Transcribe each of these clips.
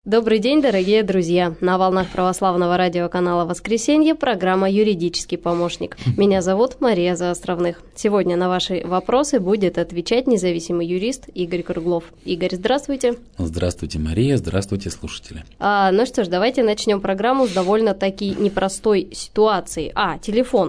Добрый день, дорогие друзья! На волнах православного радиоканала «Воскресенье» программа «Юридический помощник». Меня зовут Мария Заостровных. Сегодня на ваши вопросы будет отвечать независимый юрист Игорь Круглов. Игорь, здравствуйте. Здравствуйте, Мария. Здравствуйте, слушатели. Ну что ж, давайте начнем программу с довольно-таки непростой ситуации. Телефон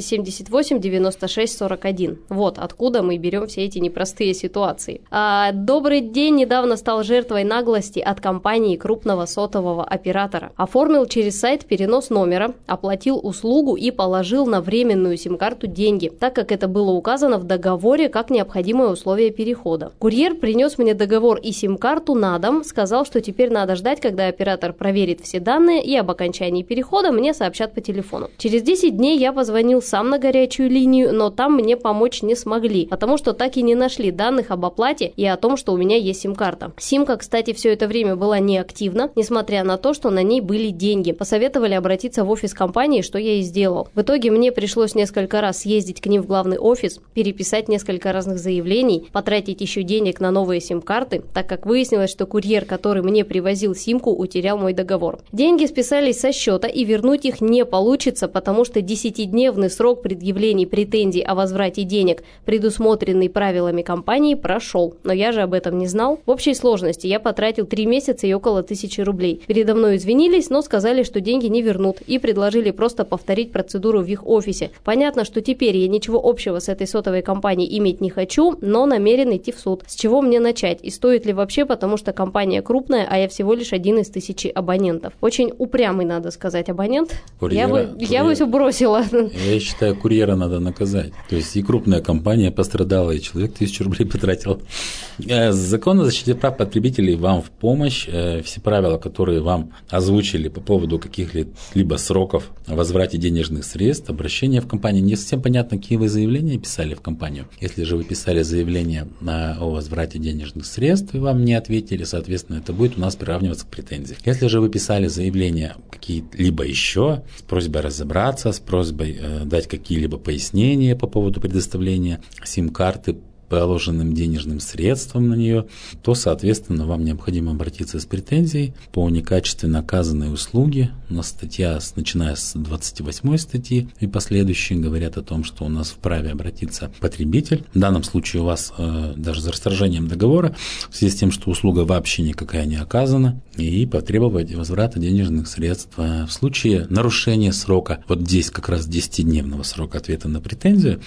278 96 41. Вот откуда мы берем все эти непростые ситуации. Добрый день. Недавно стал жертвой наглости от компании крупного сотового оператора. Оформил через сайт перенос номера, оплатил услугу и положил на временную сим-карту деньги, так как это было указано в договоре как необходимое условие перехода. Курьер принес мне договор и сим-карту на дом, сказал, что теперь надо ждать, когда оператор проверит все данные и об окончании перехода мне сообщат по телефону. Через 10 дней я позвонил сам на горячую линию, но там мне помочь не смогли, потому что так и не нашли данных об оплате и о том, что у меня есть сим-карта. Симка, кстати, все это время была неактивна, несмотря на то, что на ней были деньги. Посоветовали обратиться в офис компании, что я и сделал. В итоге мне пришлось несколько раз съездить к ним в главный офис, переписать несколько разных заявлений, потратить еще денег на новые сим-карты, так как выяснилось, что курьер, который мне привозил симку, утерял мой договор. Деньги списались со счета, и вернуть их не получится, потому что 10-дневный срок предъявлений претензий о возврате денег, предусмотренный правилами компании, прошел. Но я же об этом не знал. В общей сложности я потратил 3 месяца и около 1000 рублей. Передо мной извинились, но сказали, что деньги не вернут, и предложили просто повторить процедуру в их офисе. Понятно, что теперь я ничего общего с этой сотовой компанией иметь не хочу, но намерен идти в суд. С чего мне начать? И стоит ли вообще, потому что компания крупная, а я всего лишь один из 1000 абонентов. Очень упрямый, надо сказать, абонент. Я бы все бросила. Я считаю, курьера надо наказать. То есть и крупная компания пострадала, и человек 1000 рублей потратил. Закон о защите прав потребителей вам в помощь. Все правила, которые вам озвучили по поводу каких-либо сроков о возврате денежных средств, обращения в компанию. Не совсем понятно, какие вы заявления писали в компанию. Если же вы писали заявление о возврате денежных средств и вам не ответили, соответственно, это будет у нас приравниваться к претензии. Если же вы писали заявления какие-либо еще с просьбой разобраться, с просьбой дать какие-либо пояснения по поводу предоставления сим-карты, положенным денежным средством на нее, то, соответственно, вам необходимо обратиться с претензией по некачественно оказанной услуге. У нас статья, начиная с 28 статьи и последующие, говорят о том, что у нас вправе обратиться потребитель. В данном случае у вас даже за расторжением договора, в связи с тем, что услуга вообще никакая не оказана, и потребовать возврата денежных средств. В случае нарушения срока, вот здесь как раз 10-дневного срока ответа на претензию,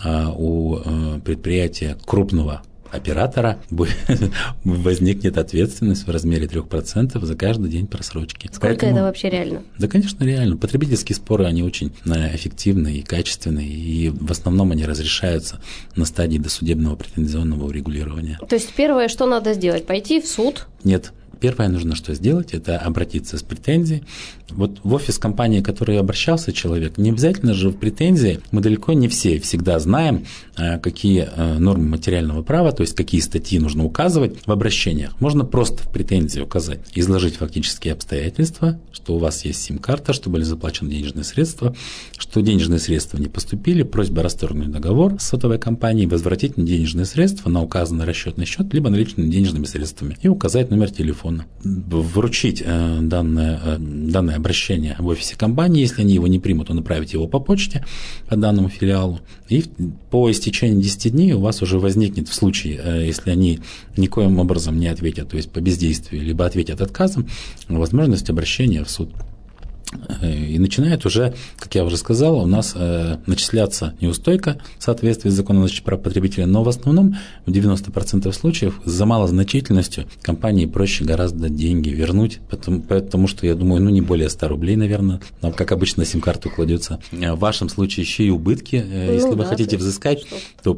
у предприятия крупного оператора возникнет ответственность в размере 3% за каждый день просрочки. Сколько это вообще реально? Да, конечно, реально. Потребительские споры, они очень эффективны и качественные, и в основном они разрешаются на стадии досудебного претензионного урегулирования. То есть первое, что надо сделать, пойти в суд? Нет. Первое нужно что сделать, это обратиться с претензией. Вот в офис компании, к которой обращался человек, не обязательно же в претензии, мы далеко не все всегда знаем, какие нормы материального права, то есть какие статьи нужно указывать в обращениях. Можно просто в претензии указать, изложить фактические обстоятельства, что у вас есть сим-карта, что были заплачены денежные средства, что денежные средства не поступили, просьба расторгнуть договор с сотовой компанией, возвратить денежные средства на указанный расчетный счет, либо наличными денежными средствами, и указать номер телефона. Вручить данное обращение в офисе компании, если они его не примут, то направить его по почте по данному филиалу, и по истечении 10 дней у вас уже возникнет, в случае, если они никоим образом не ответят, то есть по бездействию, либо ответят отказом, возможность обращения в суд. И начинает уже, как я уже сказал, у нас начисляться неустойка в соответствии с законом о защите прав потребителя, но в основном в 90% случаев за малозначительностью компании проще гораздо деньги вернуть, потому что, я думаю, не более 100 рублей, наверное, как обычно сим-карту кладется. В вашем случае еще и убытки, если вы хотите взыскать, то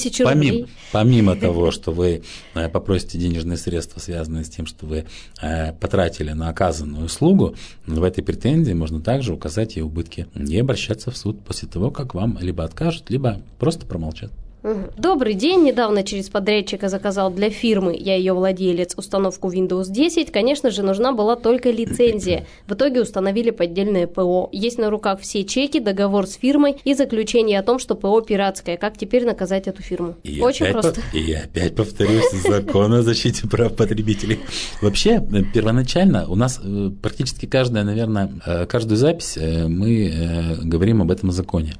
помимо того, что вы попросите денежные средства, связанные с тем, что вы потратили на оказанную услугу, в этой претензии можно также указать и убытки и обращаться в суд после того, как вам либо откажут, либо просто промолчат. Добрый день. Недавно через подрядчика заказал для фирмы, я ее владелец, установку Windows 10. Конечно же, нужна была только лицензия. В итоге установили поддельное ПО. Есть на руках все чеки, договор с фирмой и заключение о том, что ПО пиратское. Как теперь наказать эту фирму? Очень просто. И опять повторюсь, закон о защите прав потребителей. Вообще, первоначально у нас практически каждую запись мы говорим об этом законе.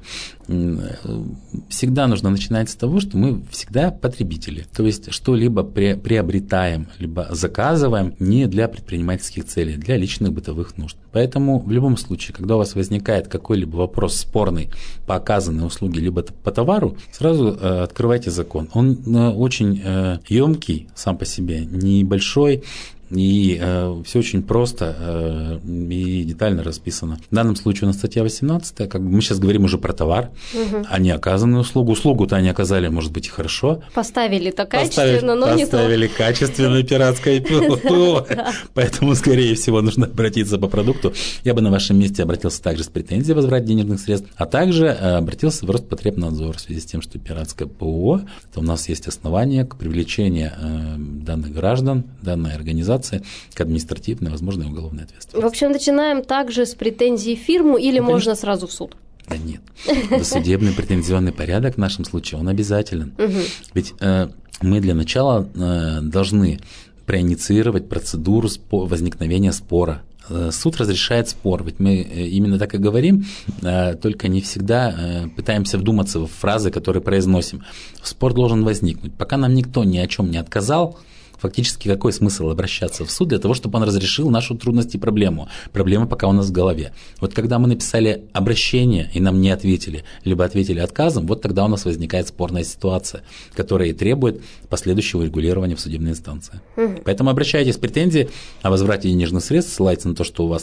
Всегда нужно начинать с того, что мы всегда потребители. То есть что-либо приобретаем, либо заказываем не для предпринимательских целей, для личных бытовых нужд. Поэтому в любом случае, когда у вас возникает какой-либо вопрос спорный по оказанной услуге, либо по товару, сразу открывайте закон. Он очень емкий сам по себе, небольшой, и все очень просто и детально расписано. В данном случае у нас статья 18, как бы мы сейчас говорим уже про товар, а не оказанную услугу. Услугу-то они оказали, может быть, и хорошо. Поставили-то качественно, но не то. Поставили качественное пиратское ПО. Поэтому, скорее всего, нужно обратиться по продукту. Я бы на вашем месте обратился также с претензией возврат денежных средств, а также обратился в Роспотребнадзор в связи с тем, что пиратское ПО, то у нас есть основания к привлечению данных граждан, данной организации к административной, возможно, и уголовной ответственности. В общем, начинаем также с претензий в фирму или можно сразу в суд? Да нет. Досудебный претензионный порядок в нашем случае, он обязателен. Ведь мы для начала должны проинициировать процедуру возникновения спора. Суд разрешает спор, ведь мы именно так и говорим, только не всегда пытаемся вдуматься в фразы, которые произносим. Спор должен возникнуть. Пока нам никто ни о чем не отказал, фактически какой смысл обращаться в суд для того, чтобы он разрешил нашу трудность и проблему? Проблема пока у нас в голове. Вот когда мы написали обращение и нам не ответили, либо ответили отказом, вот тогда у нас возникает спорная ситуация, которая и требует последующего регулирования в судебной инстанции. Поэтому обращайтесь с претензией о возврате денежных средств, ссылайтесь на то, что у вас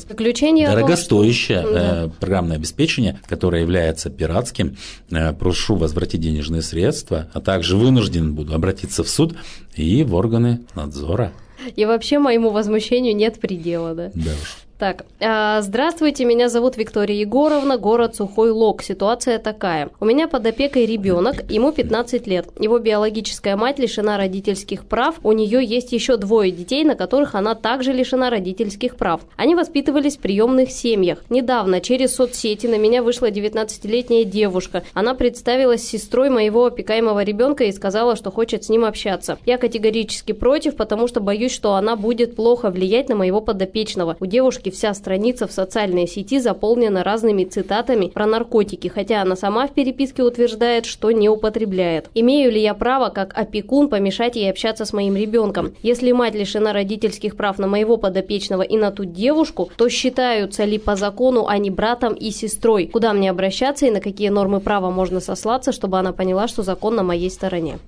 дорогостоящее программное обеспечение, которое является пиратским. Прошу возвратить денежные средства, а также вынужден буду обратиться в суд и в органы надзора. И вообще моему возмущению нет предела, да? Да уж. Так, здравствуйте, меня зовут Виктория Егоровна, город Сухой Лог. Ситуация такая. У меня под опекой ребенок, ему 15 лет. Его биологическая мать лишена родительских прав. У нее есть еще 2 детей, на которых она также лишена родительских прав. Они воспитывались в приемных семьях. Недавно через соцсети на меня вышла 19-летняя девушка. Она представилась сестрой моего опекаемого ребенка и сказала, что хочет с ним общаться. Я категорически против, потому что боюсь, что она будет плохо влиять на моего подопечного. У девушки вся страница в социальной сети заполнена разными цитатами про наркотики, хотя она сама в переписке утверждает, что не употребляет. Имею ли я право, как опекун, помешать ей общаться с моим ребенком? Если мать лишена родительских прав на моего подопечного и на ту девушку, то считаются ли по закону они братом и сестрой? Куда мне обращаться и на какие нормы права можно сослаться, чтобы она поняла, что закон на моей стороне?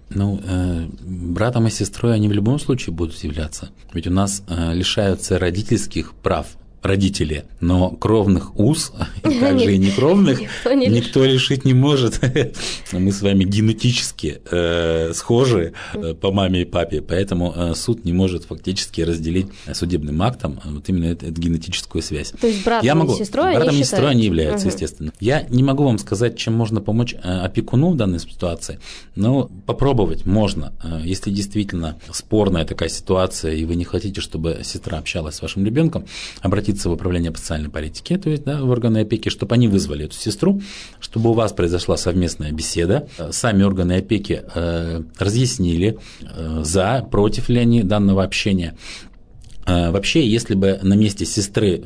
Братом и сестрой они в любом случае будут являться. Ведь у нас лишаются родительских прав родители, но кровных уз, и также и некровных, никто лишить не может. Мы с вами генетически схожи по маме и папе, поэтому суд не может фактически разделить судебным актом вот именно эту генетическую связь. То есть братом и сестрой они являются, естественно. Я не могу вам сказать, чем можно помочь опекуну в данной ситуации, но попробовать можно. Если действительно спорная такая ситуация, и вы не хотите, чтобы сестра общалась с вашим ребенком, обратитесь в управление по социальной политике, то есть в органы опеки, чтобы они вызвали эту сестру, чтобы у вас произошла совместная беседа, сами органы опеки разъяснили, за, против ли они данного общения. Вообще, если бы на месте сестры,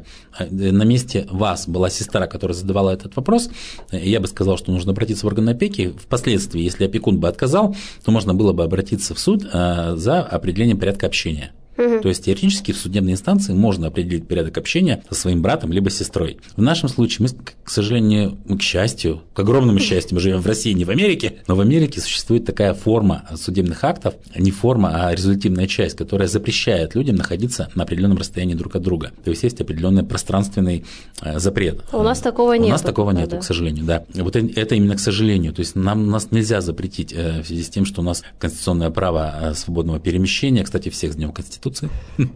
на месте вас была сестра, которая задавала этот вопрос, я бы сказал, что нужно обратиться в органы опеки. Впоследствии, если опекун бы отказал, то можно было бы обратиться в суд за определением порядка общения. То есть теоретически в судебной инстанции можно определить порядок общения со своим братом либо сестрой. В нашем случае мы, к сожалению, к счастью, к огромному счастью, мы живем в России, не в Америке, но в Америке существует такая форма судебных актов, не форма, а результативная часть, которая запрещает людям находиться на определенном расстоянии друг от друга. То есть есть определенный пространственный запрет. У нас такого нет. У нас такого нет, к сожалению, да. Вот это именно к сожалению. То есть нас нельзя запретить в связи с тем, что у нас конституционное право свободного перемещения, кстати, всех с Днем Конституции, Конституции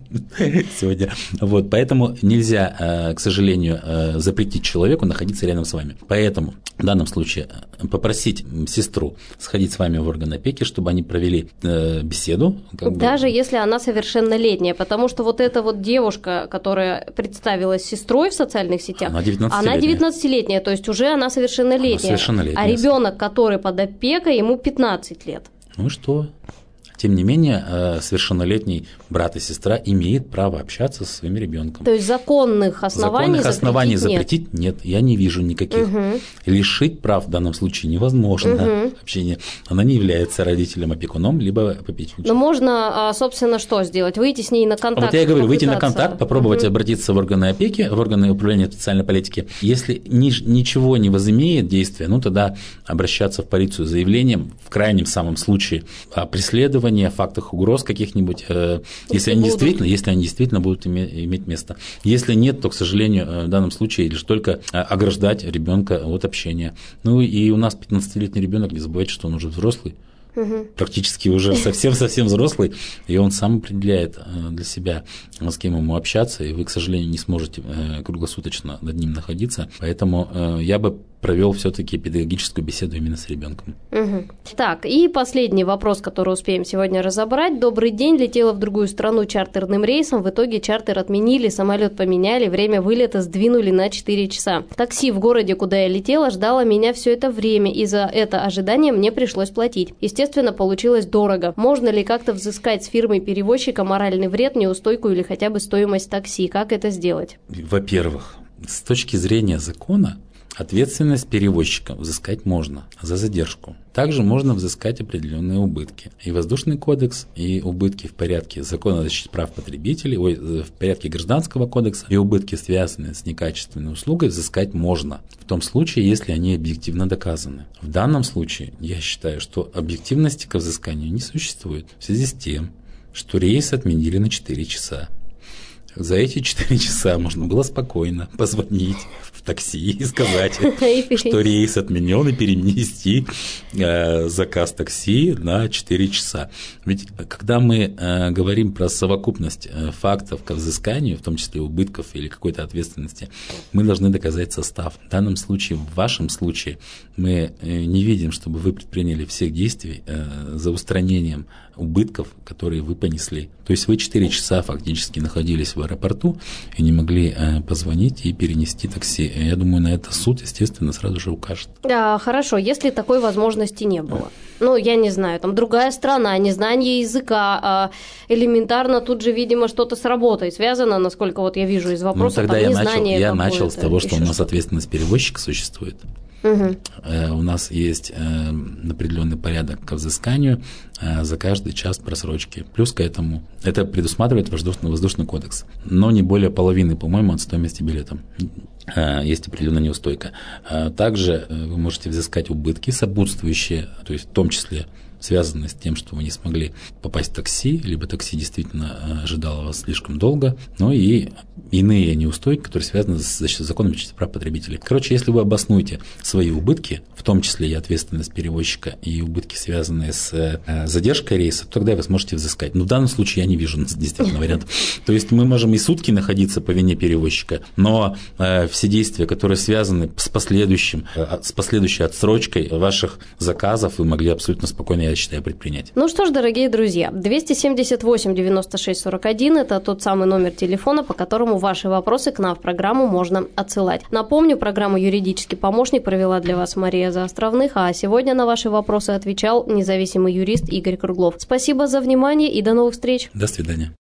сегодня. Вот, поэтому нельзя, к сожалению, запретить человеку находиться рядом с вами. Поэтому в данном случае попросить сестру сходить с вами в орган опеки, чтобы они провели беседу. Даже если она совершеннолетняя, потому что вот эта вот девушка, которая представилась сестрой в социальных сетях, она 19-летняя, то есть уже она совершеннолетняя. А ребенок, который под опекой, ему 15 лет. Ну и что? Тем не менее, совершеннолетний брат и сестра имеют право общаться со своим ребенком. То есть законных оснований запретить нет. Я не вижу никаких. Лишить прав в данном случае невозможно. Общение. Она не является родителем, опекуном, либо попечителем. Но можно, собственно, что сделать? Выйти с ней на контакт. Вот я и говорю, выйти на контакт, попробовать обратиться в органы опеки, в органы управления социальной политики. Если ничего не возымеет действия, ну тогда обращаться в полицию с заявлением, в крайнем самом случае, о преследовании, о фактах угроз каких-нибудь, если они действительно будут иметь место. Если нет, то, к сожалению, в данном случае лишь только ограждать ребенка от общения. Ну и у нас 15-летний ребенок, не забывайте, что он уже взрослый, практически уже совсем взрослый, и он сам определяет для себя, с кем ему общаться, и вы, к сожалению, не сможете круглосуточно над ним находиться, поэтому я бы провел все-таки педагогическую беседу именно с ребенком. Так, и последний вопрос, который успеем сегодня разобрать. Добрый день, летела в другую страну чартерным рейсом, в итоге чартер отменили, самолет поменяли, время вылета сдвинули на 4 часа. Такси в городе, куда я летела, ждало меня все это время, и за это ожидание мне пришлось платить. Естественно, получилось дорого. Можно ли как-то взыскать с фирмы-перевозчика моральный вред, неустойку или хотя бы стоимость такси? Как это сделать? Во-первых, с точки зрения закона, ответственность перевозчика взыскать можно за задержку. Также можно взыскать определенные убытки. И Воздушный кодекс, и убытки в порядке Закона о защите прав потребителей, в порядке Гражданского кодекса, и убытки, связанные с некачественной услугой, взыскать можно. В том случае, если они объективно доказаны. В данном случае я считаю, что объективности к взысканию не существует в связи с тем, что рейс отменили на 4 часа. За эти 4 часа можно было спокойно позвонить в такси и сказать, что рейс отменен, и перенести заказ такси на 4 часа. Ведь когда мы говорим про совокупность фактов к взысканию, в том числе убытков или какой-то ответственности, мы должны доказать состав. В данном случае, в вашем случае, мы не видим, чтобы вы предприняли всех действий за устранением убытков, которые вы понесли. То есть вы 4 часа фактически находились в аэропорту и не могли позвонить и перенести такси. Я думаю, на это суд, естественно, сразу же укажет. Да, хорошо, если такой возможности не было. Ну, я не знаю, там другая страна, незнание языка, элементарно тут же, видимо, что-то с работой связано, насколько вот я вижу из вопроса, тогда я начал с того, что у нас ответственность перевозчика существует. У нас есть определенный порядок к взысканию за каждый час просрочки. Плюс к этому это предусматривает Воздушный кодекс, но не более половины, по-моему, от стоимости билета. Есть определенная неустойка. Также вы можете взыскать убытки сопутствующие, то есть в том числе связанные с тем, что вы не смогли попасть в такси, либо такси действительно ожидало вас слишком долго, но и иные неустойки, которые связаны с законом о защите прав потребителей. Короче, если вы обоснуете свои убытки, в том числе и ответственность перевозчика, и убытки, связанные с задержкой рейса, то тогда вы сможете взыскать. Но в данном случае я не вижу действительно варианта. То есть мы можем и сутки находиться по вине перевозчика, но все действия, которые связаны с последующей отсрочкой ваших заказов, вы могли абсолютно спокойно, я считаю, предпринять. Ну что ж, дорогие друзья, 278-96-41 – это тот самый номер телефона, по которому ваши вопросы к нам в программу можно отсылать. Напомню, программу «Юридический помощник» провела для вас Мария Заостровных, а сегодня на ваши вопросы отвечал независимый юрист Игорь Круглов. Спасибо за внимание и до новых встреч. До свидания.